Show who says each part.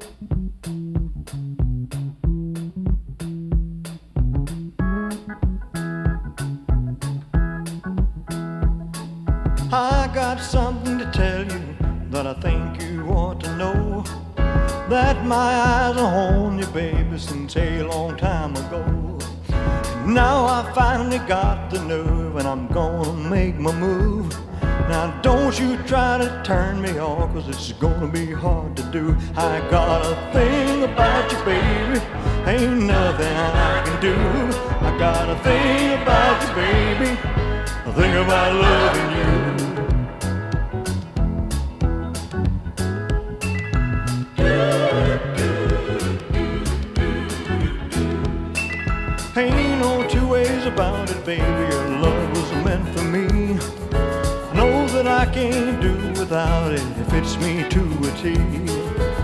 Speaker 1: I got something to tell you that I think you ought to know. That my eyes are on you, baby, since a long time ago. Now I finally got the nerve and I'm gonna make my move. Now don't you try to turn me off, cause it's gonna be hard to do. I got a thing about you, baby, ain't nothing I can do. I got a thing about you, baby, I think about loving you. Ain't no two ways about it, baby, your love was meant for me. I know that I can't do without it, it fits me to a T.